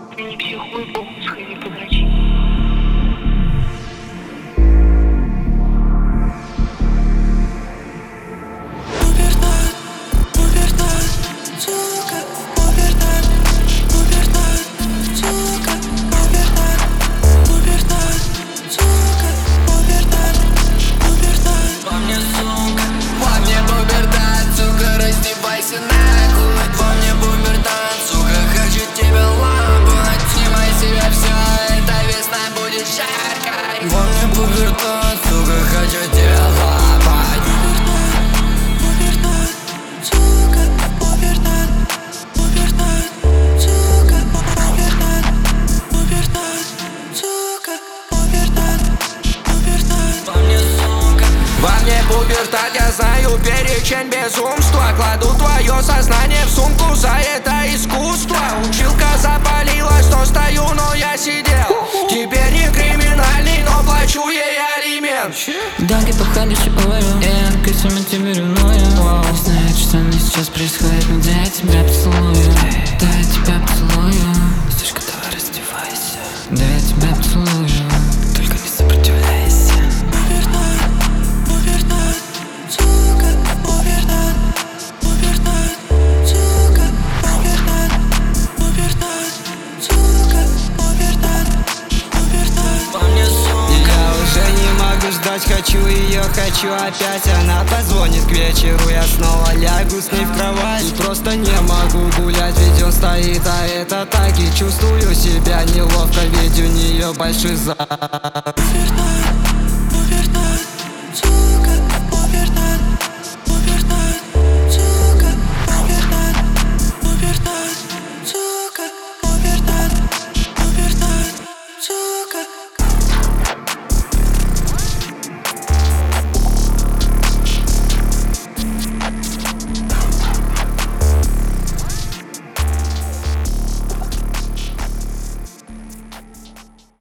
Ты не психуй, похуй, сходи подрочи. Во мне пубертат, сука, хочу тебя лапать. Пубертат, сука, пубертат, пубертат, сука, пубертат, пубертат, сука, пубертат, пубертат. Во мне, сука, во мне пубертат, я знаю перечень безумства. Кладу твое сознание в сумку, за это искусство. Училка запалилась, но стою, но я сидел. Теперь не криминальный, но плачу ей алимент. Данки пахали шиою, я косями тебе ревную. Не знаю, что мне сейчас происходит, но да я тебя поцелую. Да я тебя поцелую. Слишком давай раздевайся. Да я тебя поцелую. Только не сопротивляйся. Пубертат, пубертат, сука, пубертат, пубертат, сука, пубертат, пубертат, сука, пубертат, пубертат. во мне, сука. Я уже не могу ждать, хочу ее, хочу опять. Она позвонит к вечеру, я снова лягу с ней в кровать. И просто не могу гулять, ведь он стоит, а это так. И чувствую себя неловко, ведь у нее большой зад. Пубертат.